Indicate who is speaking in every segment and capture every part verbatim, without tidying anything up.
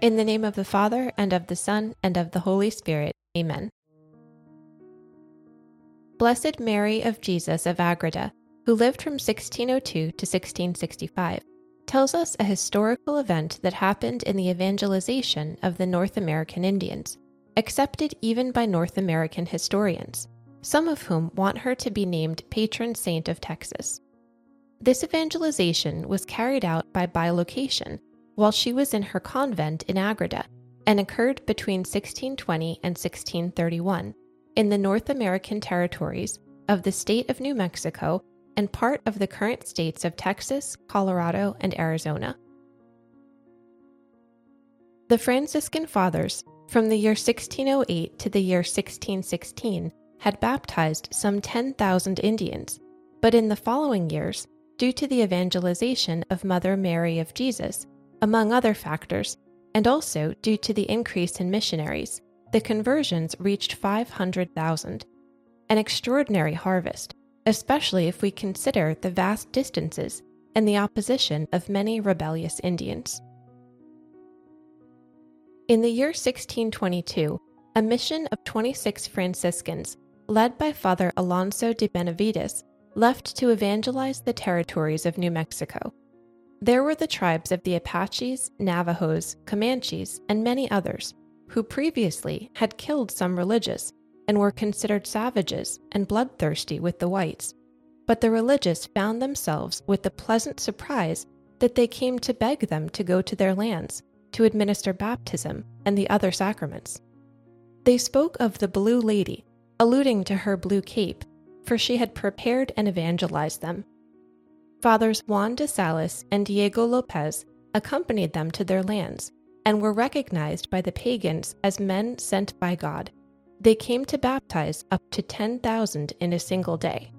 Speaker 1: In the name of the Father, and of the Son, and of the Holy Spirit. Amen. Blessed Mary of Jesus of Agreda, who lived from sixteen oh two to sixteen sixty-five, tells us a historical event that happened in the evangelization of the North American Indians, accepted even by North American historians, some of whom want her to be named patron saint of Texas. This evangelization was carried out by bilocation while she was in her convent in Agreda, and occurred between sixteen twenty and sixteen thirty-one in the North American territories of the state of New Mexico and part of the current states of Texas, Colorado, and Arizona. The Franciscan Fathers, from the year sixteen oh eight to the year sixteen sixteen, had baptized some ten thousand Indians, but in the following years, due to the evangelization of Mother Mary of Jesus, among other factors, and also due to the increase in missionaries, the conversions reached five hundred thousand, an extraordinary harvest, especially if we consider the vast distances and the opposition of many rebellious Indians. In the year sixteen twenty-two, a mission of twenty-six Franciscans, led by Father Alonso de Benavides, left to evangelize the territories of New Mexico. There were the tribes of the Apaches, Navajos, Comanches, and many others, who previously had killed some religious and were considered savages and bloodthirsty with the whites. But the religious found themselves with the pleasant surprise that they came to beg them to go to their lands to administer baptism and the other sacraments. They spoke of the Blue Lady, alluding to her blue cape, for she had prepared and evangelized them. Fathers Juan de Salas and Diego Lopez accompanied them to their lands and were recognized by the pagans as men sent by God. They came to baptize up to ten thousand in a single day.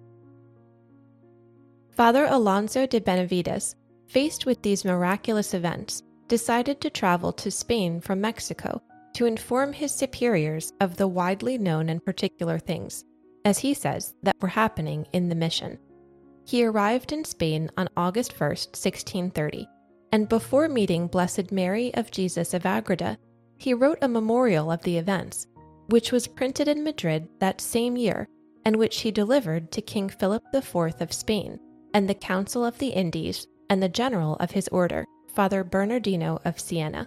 Speaker 1: Father Alonso de Benavides, faced with these miraculous events, decided to travel to Spain from Mexico to inform his superiors of the widely known and particular things, as he says, that were happening in the mission. He arrived in Spain on August first, sixteen thirty, and before meeting Blessed Mary of Jesus of Agreda, he wrote a memorial of the events, which was printed in Madrid that same year, and which he delivered to King Philip the Fourth of Spain, and the Council of the Indies, and the General of his order, Father Bernardino of Siena.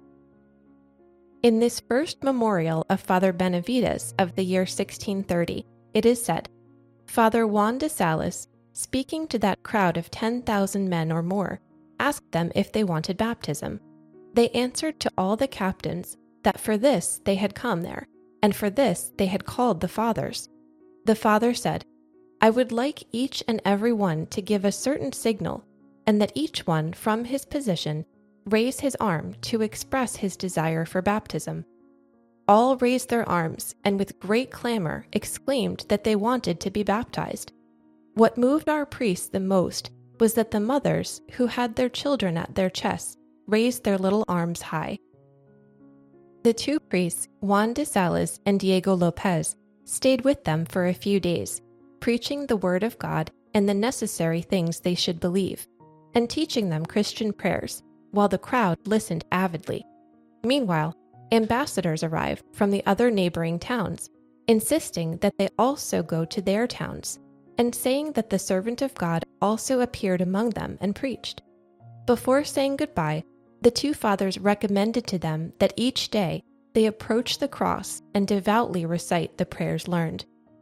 Speaker 1: In this first memorial of Father Benavides of the year sixteen thirty, it is said, Father Juan de Salas, speaking to that crowd of ten thousand men or more, asked them if they wanted baptism. They answered to all the captains that for this they had come there, and for this they had called the fathers. The father said, I would like each and every one to give a certain signal, and that each one from his position raise his arm to express his desire for baptism. All raised their arms, and with great clamor exclaimed that they wanted to be baptized. What moved our priests the most was that the mothers who had their children at their chests raised their little arms high. The two priests, Juan de Salas and Diego Lopez, stayed with them for a few days, preaching the word of God and the necessary things they should believe, and teaching them Christian prayers, while the crowd listened avidly. Meanwhile, ambassadors arrived from the other neighboring towns, insisting that they also go to their towns, and saying that the servant of God also appeared among them and preached. Before saying goodbye, the two fathers recommended to them that each day they approach the cross and devoutly recite the prayers learned.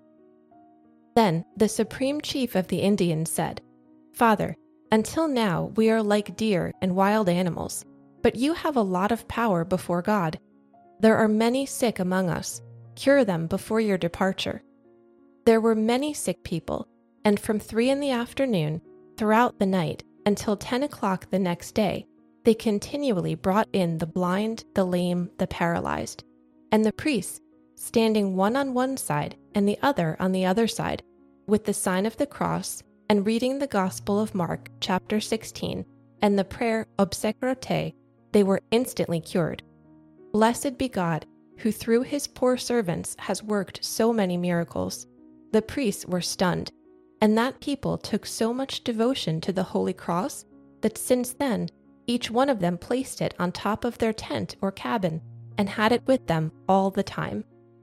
Speaker 1: Then the supreme chief of the Indians said, Father, until now we are like deer and wild animals, but you have a lot of power before God. There are many sick among us. Cure them before your departure. There were many sick people, and from three in the afternoon, throughout the night, until ten o'clock the next day, they continually brought in the blind, the lame, the paralyzed, and the priests, standing one on one side and the other on the other side, with the sign of the cross, and reading the Gospel of Mark, chapter sixteen, and the prayer Obsecro Te, they were instantly cured. Blessed be God, who through his poor servants has worked so many miracles. The priests were stunned, and that people took so much devotion to the Holy Cross that since then Each one of them placed it on top of their tent or cabin and had it with them all the time.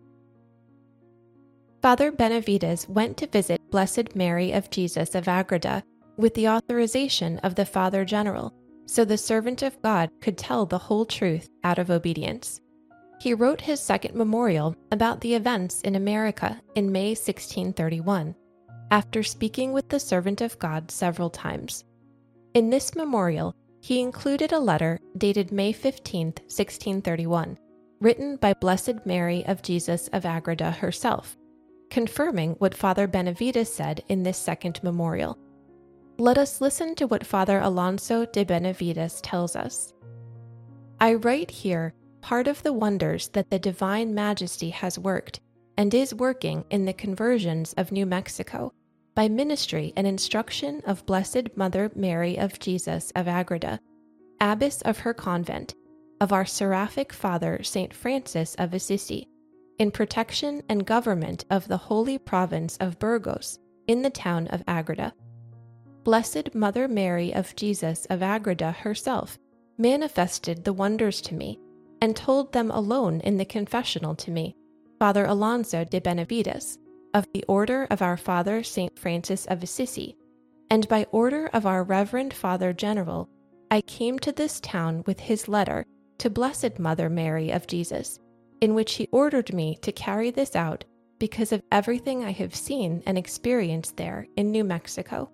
Speaker 1: Father Benavides went to visit Blessed Mary of Jesus of Agreda with the authorization of the Father General, so the servant of God could tell the whole truth out of obedience. He wrote his second memorial about the events in America in May sixteen thirty-one, after speaking with the servant of God several times. In this memorial, he included a letter dated May fifteenth, sixteen thirty-one, written by Blessed Mary of Jesus of Agreda herself, confirming what Father Benavides said in this second memorial. Let us listen to what Father Alonso de Benavides tells us. I write here part of the wonders that the Divine Majesty has worked and is working in the conversions of New Mexico by ministry and instruction of Blessed Mother Mary of Jesus of Agreda, abbess of her convent, of our seraphic Father Saint Francis of Assisi, in protection and government of the Holy Province of Burgos in the town of Agreda. Blessed Mother Mary of Jesus of Agreda herself manifested the wonders to me and told them alone in the confessional to me, Father Alonso de Benavides, of the order of our Father Saint Francis of Assisi, and by order of our Reverend Father General, I came to this town with his letter to Blessed Mother Mary of Jesus, in which he ordered me to carry this out because of everything I have seen and experienced there in New Mexico.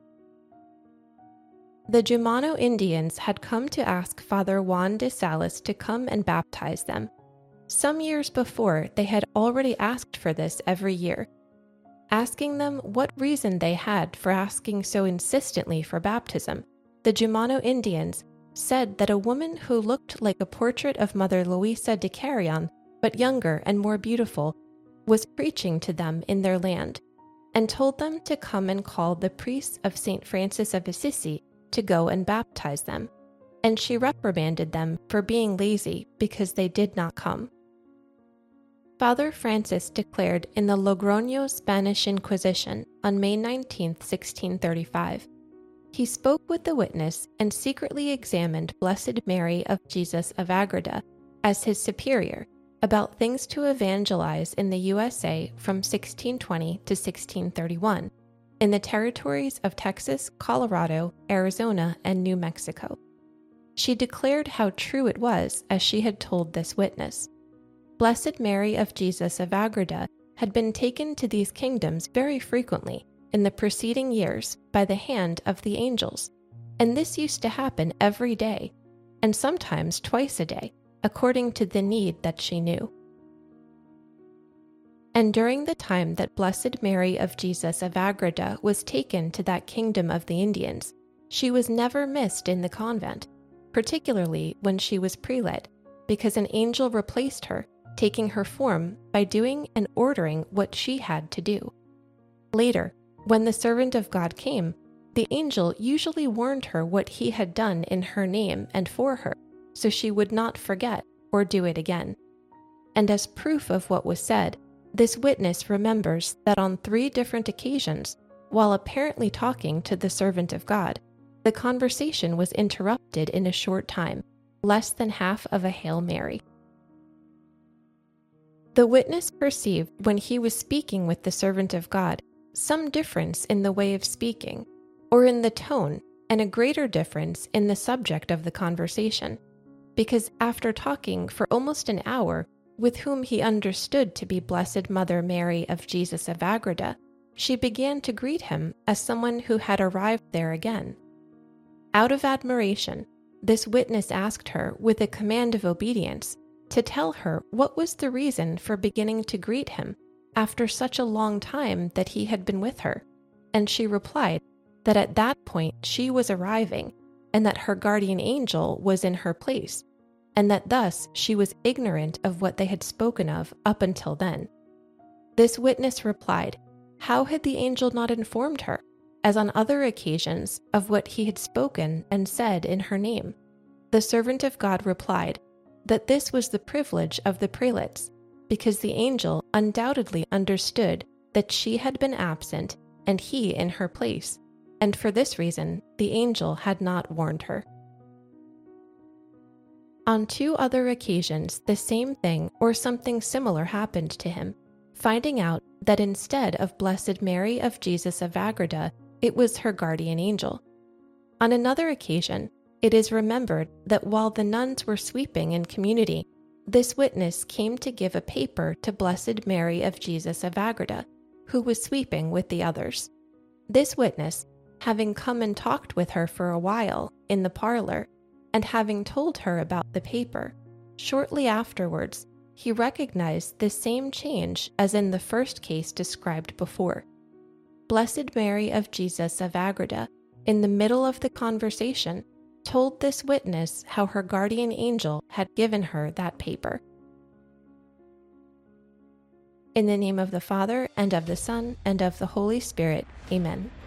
Speaker 1: The Jumano Indians had come to ask Father Juan de Salas to come and baptize them. Some years before, they had already asked for this every year. Asking them what reason they had for asking so insistently for baptism, the Jumano Indians said that a woman who looked like a portrait of Mother Luisa de Carrion, but younger and more beautiful, was preaching to them in their land, and told them to come and call the priests of Saint Francis of Assisi to go and baptize them, and she reprimanded them for being lazy because they did not come. Father Francis declared in the Logroño Spanish Inquisition on May nineteenth, sixteen thirty-five. He spoke with the witness and secretly examined Blessed Mary of Jesus of Agreda as his superior about things to evangelize in the U S A from sixteen twenty to sixteen thirty-one in the territories of Texas, Colorado, Arizona, and New Mexico. She declared how true it was as she had told this witness. Blessed Mary of Jesus of Agreda had been taken to these kingdoms very frequently in the preceding years by the hand of the angels, and this used to happen every day, and sometimes twice a day, according to the need that she knew. And during the time that Blessed Mary of Jesus of Agreda was taken to that kingdom of the Indians, she was never missed in the convent, particularly when she was prelate, because an angel replaced her, taking her form by doing and ordering what she had to do. Later, when the servant of God came, the angel usually warned her what he had done in her name and for her, so she would not forget or do it again. And as proof of what was said, this witness remembers that on three different occasions, while apparently talking to the servant of God, the conversation was interrupted in a short time, less than half of a Hail Mary. The witness perceived when he was speaking with the servant of God some difference in the way of speaking, or in the tone, and a greater difference in the subject of the conversation, because after talking for almost an hour with whom he understood to be Blessed Mother Mary of Jesus of Agreda, she began to greet him as someone who had arrived there again. Out of admiration, this witness asked her, with a command of obedience, to tell her what was the reason for beginning to greet him after such a long time that he had been with her, and she replied that at that point she was arriving, and that her guardian angel was in her place, and that thus she was ignorant of what they had spoken of up until then. This witness replied, how had the angel not informed her, as on other occasions, of what he had spoken and said in her name? The servant of God replied that this was the privilege of the prelates, because the angel undoubtedly understood that she had been absent and he in her place, and for this reason the angel had not warned her. On two other occasions, the same thing or something similar happened to him, finding out that instead of Blessed Mary of Jesus of Agreda, it was her guardian angel. On another occasion, it is remembered that while the nuns were sweeping in community, this witness came to give a paper to Blessed Mary of Jesus of Agreda, who was sweeping with the others. This witness, having come and talked with her for a while in the parlor, and having told her about the paper, shortly afterwards he recognized the same change as in the first case described before. Blessed Mary of Jesus of Agreda, in the middle of the conversation, told this witness how her guardian angel had given her that paper. In the name of the Father, and of the Son, and of the Holy Spirit, Amen.